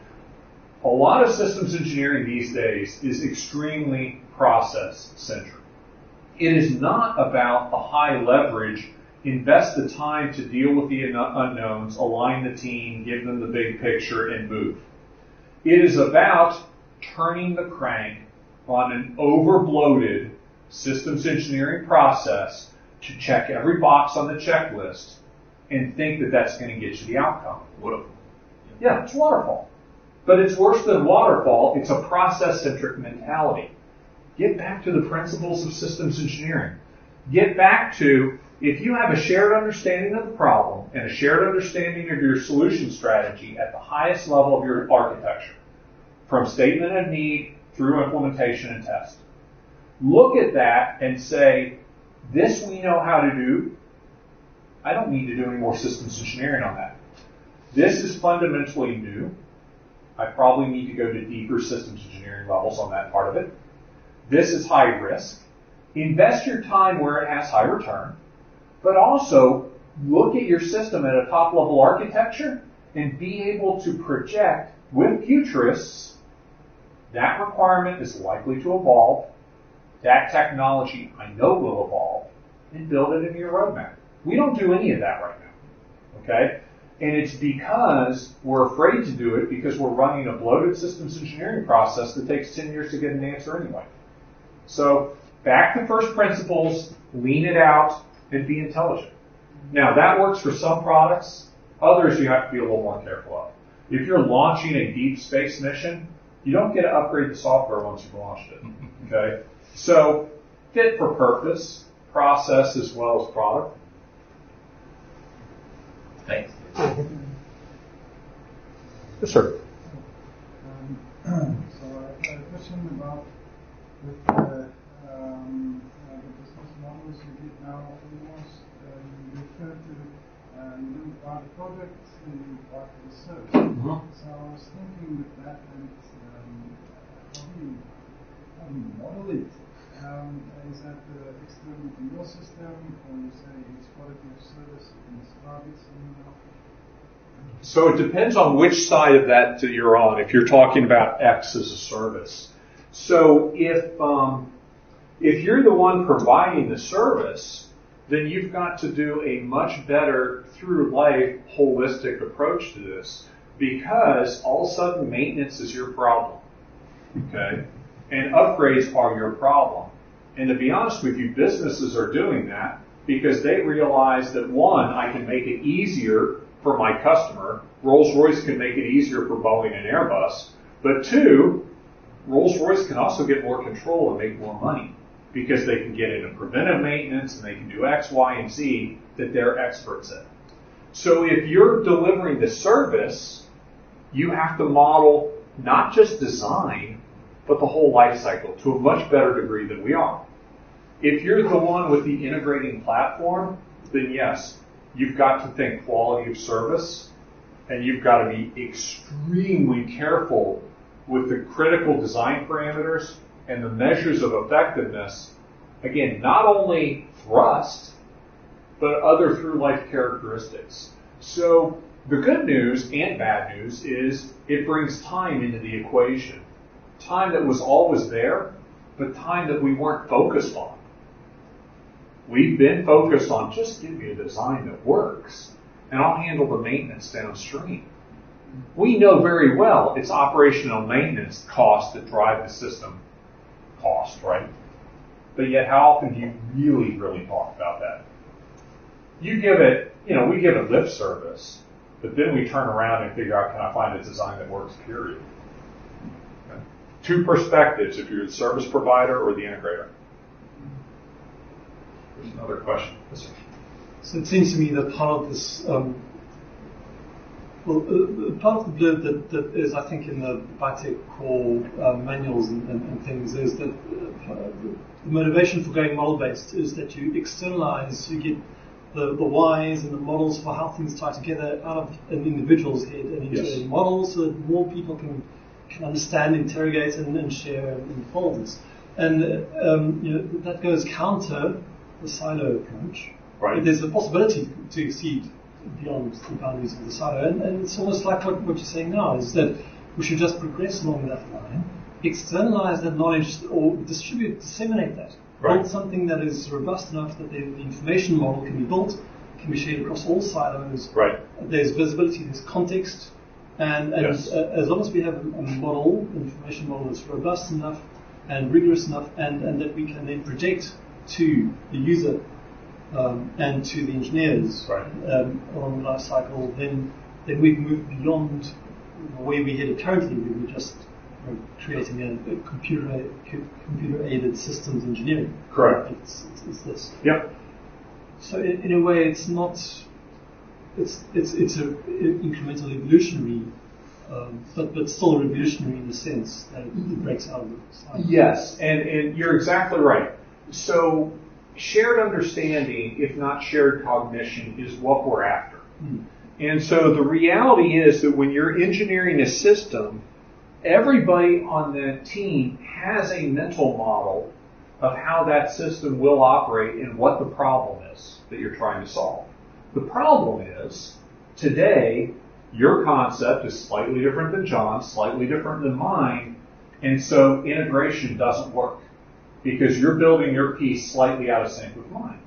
A lot of systems engineering these days is extremely process-centric. It is not about the high leverage, invest the time to deal with the unknowns, align the team, give them the big picture, and move. It is about turning the crank on an overbloated systems engineering process to check every box on the checklist and think that that's going to get you the outcome.
Waterfall.
Yeah, it's waterfall. But it's worse than waterfall. It's a process-centric mentality. Get back to the principles of systems engineering. Get back to, if you have a shared understanding of the problem and a shared understanding of your solution strategy at the highest level of your architecture, from statement of need through implementation and test, look at that and say, this we know how to do. I don't need to do any more systems engineering on that. This is fundamentally new. I probably need to go to deeper systems engineering levels on that part of it. This is high risk. Invest your time where it has high return, but also look at your system at a top level architecture and be able to project with futurists that requirement is likely to evolve, that technology I know will evolve, and build it into your roadmap. We don't do any of that right now, okay? And it's because we're afraid to do it because we're running a bloated systems engineering process that takes 10 years to get an answer anyway. So back to first principles, lean it out, and be intelligent. Now that works for some products. Others you have to be a little more careful of. If you're launching a deep space mission, you don't get to upgrade the software once you've launched it. Okay? So fit for purpose, process as well as product.
Thanks.
Yes, sir.
So I have a question about with the business models you did now almost you refer to you do part of products and you do part of the service.
Mm-hmm.
So I was thinking with that and how do you model it? Is that external to your system, or you say it's quality of service and it's targets
So it depends on which side of that you're on. If you're talking about X as a service. So if you're the one providing the service, then you've got to do a much better through life holistic approach to this, because all of a sudden maintenance is your problem. Okay? And upgrades are your problem. And to be honest with you, businesses are doing that because they realize that one, I can make it easier for my customer. Rolls-Royce can make it easier for Boeing and Airbus. But two, Rolls-Royce can also get more control and make more money because they can get into preventive maintenance and they can do X, Y, and Z that they're experts in. So if you're delivering the service, you have to model not just design, but the whole life cycle to a much better degree than we are. If you're the one with the integrating platform, then yes, you've got to think quality of service, and you've got to be extremely careful with the critical design parameters and the measures of effectiveness. Again, not only thrust, but other through-life characteristics. So the good news and bad news is it brings time into the equation. Time that was always there, but time that we weren't focused on. We've been focused on just give me a design that works, and I'll handle the maintenance downstream. We know very well it's operational maintenance costs that drive the system cost, right? But yet how often do you really talk about that? You give it, we give it lip service, but then we turn around and figure out, can I find a design that works, period? Okay. Two perspectives, if you're the service provider or the integrator. There's another question. Yes, sir.
So it seems to me that part of this, part of the blurb that is, I think, in the BITEC core manuals and things is that the motivation for going model-based is that you externalize, you get the whys and the models for how things tie together out of an individual's head and into a model so that more people can understand, interrogate, and share in folders. And that goes counter the silo approach.
Right.
There's a possibility to exceed beyond the boundaries of the silo, and it's almost like what you're saying now is that we should just progress along that line, externalize that knowledge or disseminate that.
Right.
Build something that is robust enough that the information model can be built, can be shared across all silos.
Right.
There's visibility, there's context, and
Yes.
As long as we have a model, an information model that's robust enough and rigorous enough, and that we can then project to the user and to the engineers
Right.
along the life cycle, then we've moved beyond where we're headed currently. We were just creating a computer-aided systems engineering.
Correct.
It's this.
Yep.
So in a way, it's not. It's an incremental evolutionary, but still revolutionary in the sense that it breaks out of the science.
Yes, and you're exactly right. So shared understanding, if not shared cognition, is what we're after. And so the reality is that when you're engineering a system, everybody on the team has a mental model of how that system will operate and what the problem is that you're trying to solve. The problem is, today, your concept is slightly different than John's, slightly different than mine, and so integration doesn't work because you're building your piece slightly out of sync with mine.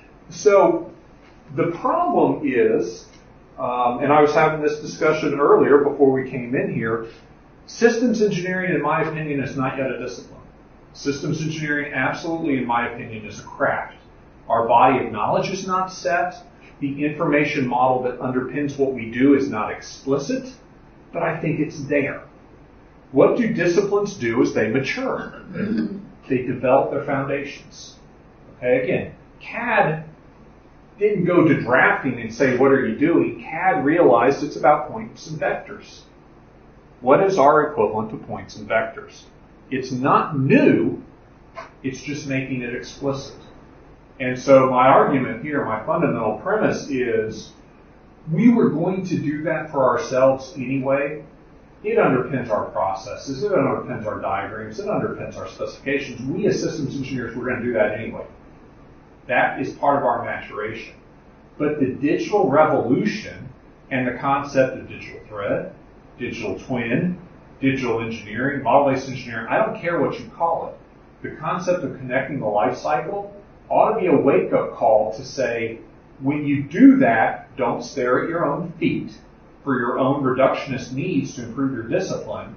So the problem is, and I was having this discussion earlier before we came in here, systems engineering, in my opinion, is not yet a discipline. Systems engineering, absolutely, in my opinion, is a craft. Our body of knowledge is not set. The information model that underpins what we do is not explicit, but I think it's there. What do disciplines do as they mature? They develop their foundations. Okay, again, CAD didn't go to drafting and say, what are you doing? CAD realized it's about points and vectors. What is our equivalent to points and vectors? It's not new, it's just making it explicit. And so my argument here, my fundamental premise is, we were going to do that for ourselves anyway. It underpins our processes, it underpins our diagrams, it underpins our specifications. We as systems engineers, we're going to do that anyway. That is part of our maturation. But the digital revolution and the concept of digital thread, digital twin, digital engineering, model-based engineering, I don't care what you call it. The concept of connecting the life cycle ought to be a wake-up call to say, when you do that, don't stare at your own feet for your own reductionist needs to improve your discipline.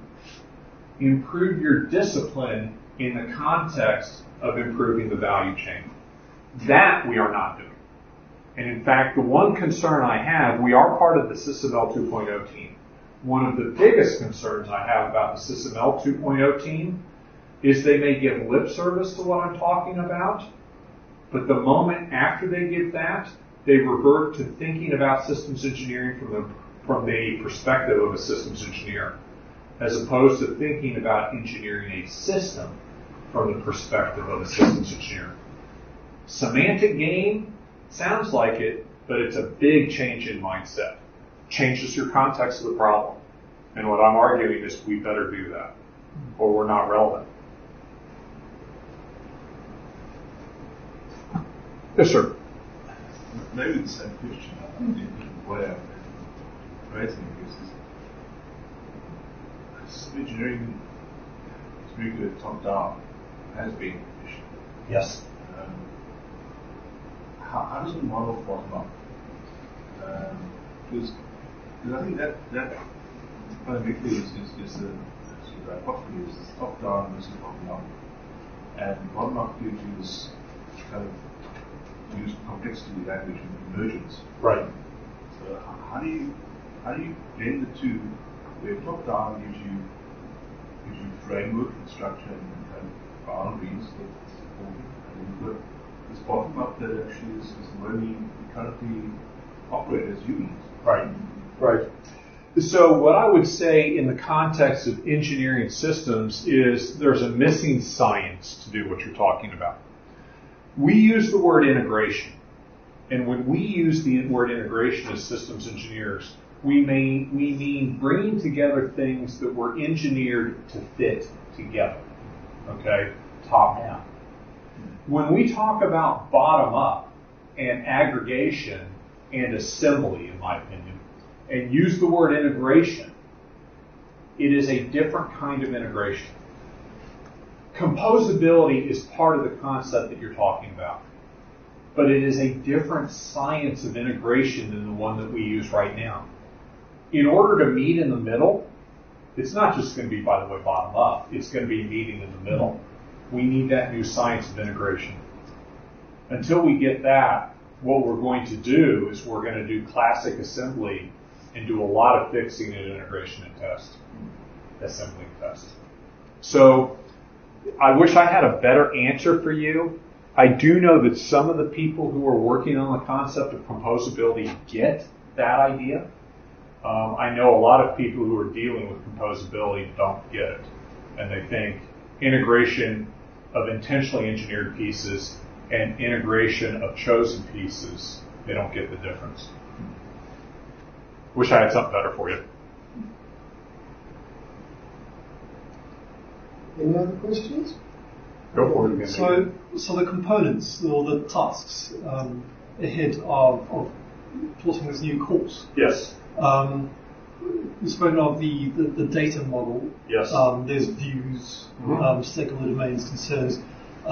Improve your discipline in the context of improving the value chain. That we are not doing. And in fact, the one concern I have, we are part of the SysML 2.0 team. One of the biggest concerns I have about the SysML 2.0 team is they may give lip service to what I'm talking about, but the moment after they give that, they revert to thinking about systems engineering from the perspective of a systems engineer, as opposed to thinking about engineering a system from the perspective of a systems engineer. Semantic game sounds like it, but it's a big change in mindset. changes your context of the problem. And what I'm arguing is we better do that, or we're not relevant. Yes, sir.
Maybe the same question. I think the different way of creating this is engineering is very good top down, has been traditionally.
Yes.
How does a model bottom up? Because I think that fundamentally is the hypothesis is top down versus bottom up, and bottom up gives you this kind of use complexity language and emergence.
Right.
So how do you blend the two, where top down gives you framework and structure and boundaries that's important, and then you've got this bottom up that actually is the way we currently operate as humans.
Right. Right. So what I would say in the context of engineering systems is there's a missing science to do what you're talking about. We use the word integration. And when we use the word integration as systems engineers, we mean bringing together things that were engineered to fit together. Okay? Top down. When we talk about bottom up and aggregation and assembly, in my opinion, and use the word integration, it is a different kind of integration. Composability is part of the concept that you're talking about, but it is a different science of integration than the one that we use right now. In order to meet in the middle, it's not just going to be, by the way, bottom up, it's going to be meeting in the middle. We need that new science of integration. Until we get that, what we're going to do is we're going to do classic assembly and do a lot of fixing and integration and test. Assembly and test. So, I wish I had a better answer for you. I do know that some of the people who are working on the concept of composability get that idea. I know a lot of people who are dealing with composability don't get it. And they think integration of intentionally engineered pieces and integration of chosen pieces, they don't get the difference. Wish I had something better for you.
Any other questions?
Go for it again.
So the components or the tasks ahead of plotting this new course.
Yes.
You've spoken of the data model.
Yes.
There's views, stakeholder domains, concerns.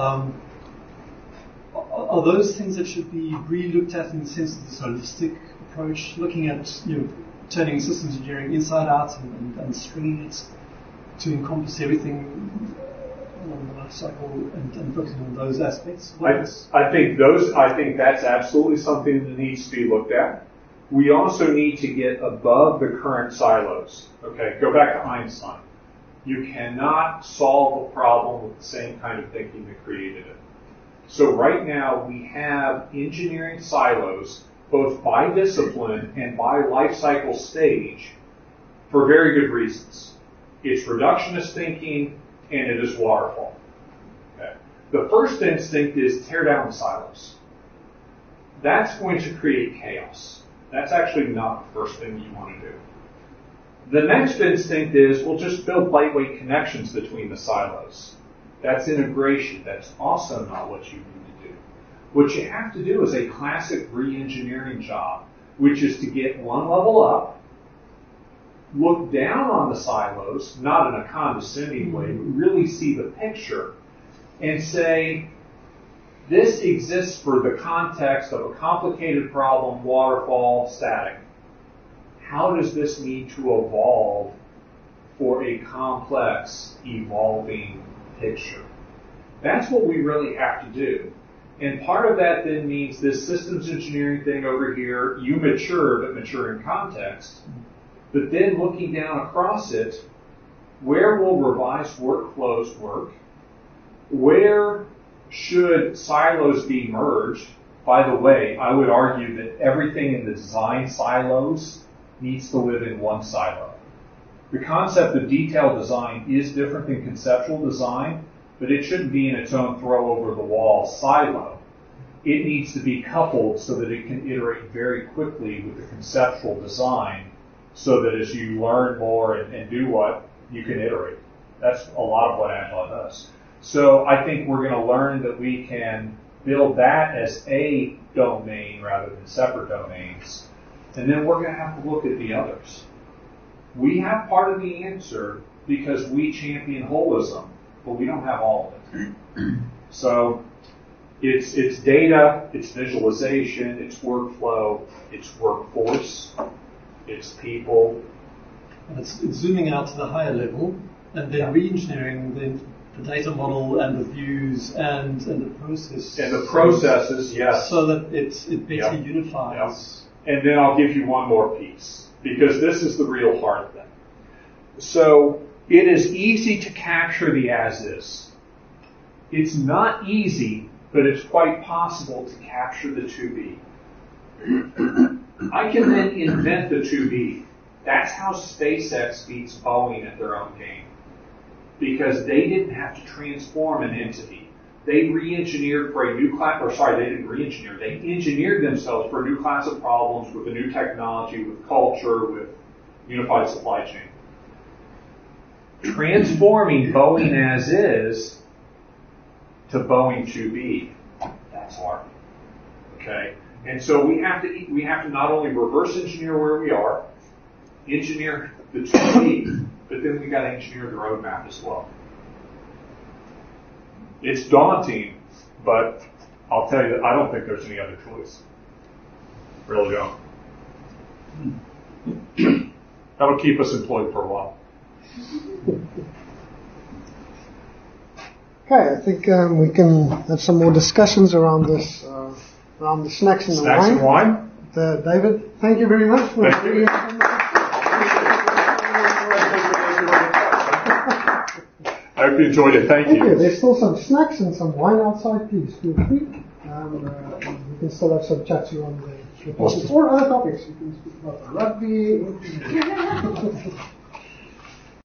Are those things that should be really looked at in the sense of this holistic approach, looking at turning systems engineering inside out and stringing it to encompass everything along the life cycle and focusing on those aspects?
I think that's absolutely something that needs to be looked at. We also need to get above the current silos. Okay, go back to Einstein. You cannot solve a problem with the same kind of thinking that created it. So right now we have engineering silos, both by discipline and by life cycle stage, for very good reasons. It's reductionist thinking and it is waterfall. Okay. The first instinct is tear down the silos. That's going to create chaos. That's actually not the first thing you want to do. The next instinct is, well, just build lightweight connections between the silos. That's integration. That's also not what you need to do. What you have to do is a classic re-engineering job, which is to get one level up, look down on the silos, not in a condescending way, but really see the picture, and say, this exists for the context of a complicated problem, waterfall, static. How does this need to evolve for a complex, evolving picture? That's what we really have to do. And part of that then means this systems engineering thing over here, you mature, but mature in context. But then looking down across it, where will revised workflows work? Where should silos be merged? By the way, I would argue that everything in the design silos needs to live in one silo. The concept of detailed design is different than conceptual design, but it shouldn't be in its own throw over the wall silo. it needs to be coupled so that it can iterate very quickly with the conceptual design, so that as you learn more and do what, you can iterate. That's a lot of what Agile does. So I think we're going to learn that we can build that as a domain rather than separate domains. And then we're going to have to look at the others. We have part of the answer because we champion holism, but we don't have all of it. So it's data, it's visualization, it's workflow, it's workforce, it's people.
And it's zooming out to the higher level and then re-engineering the data model and the views and the process.
And the processes, yes.
So that it better unifies.
And then I'll give you one more piece, because this is the real hard thing. So it is easy to capture the as-is. It's not easy, but it's quite possible to capture the to-be. I can then invent the to-be. That's how SpaceX beats Boeing at their own game. Because they didn't have to transform an entity. They re-engineered for a new class, or sorry, they didn't re-engineer. They engineered themselves for a new class of problems with a new technology, with culture, with unified supply chain. Transforming Boeing as is to Boeing to be, that's hard. Okay? And so we have to not only reverse engineer where we are, engineer the to be, but then we got to engineer the roadmap as well. It's daunting, but I'll tell you that I don't think there's any other choice. Really don't. That'll keep us employed for a while.
Okay, I think we can have some more discussions around this, around the snacks and the wine.
Snacks and wine?
David, thank you very much.
Thank you. I hope you enjoyed it. Thank you.
There's still some snacks and some wine outside. Please feel free. We can still have some chats around the business or other topics. You can speak about rugby.